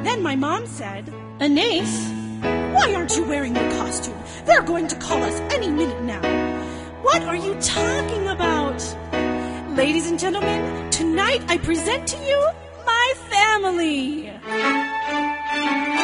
Then my mom said, Anais, why aren't you wearing your costume? They're going to call us any minute now. What are you talking about? Ladies and gentlemen, tonight I present to you my family.